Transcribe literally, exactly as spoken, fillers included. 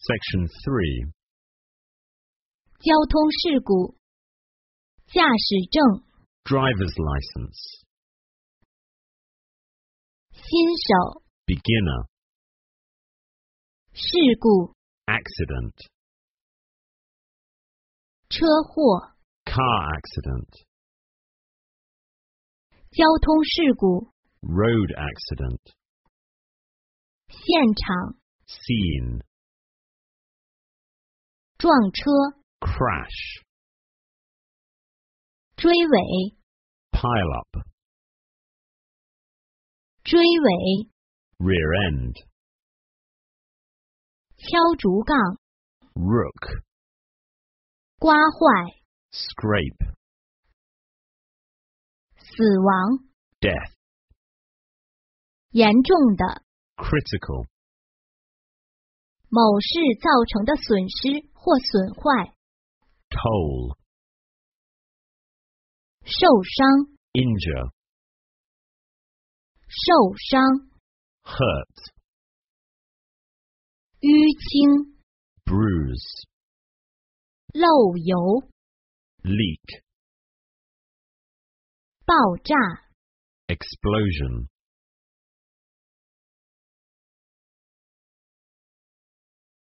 Section three. 交通事故，驾驶证， Driver's license. 新手， Beginner. 事故， Accident. 车祸， Car accident. 交通事故， Road accident. 现场， Scene. 撞车， Crash. 追尾， Pile up. 追尾， Rear end. 敲竹杠， Rook. 刮坏， Scrape. 死亡， Death. 严重的， Critical. 某事造成的损失或损坏， Toll. 受伤， Injure. 受伤， Hurt. 淤青， Bruise. 漏油， Leak. 爆炸。 Explosion.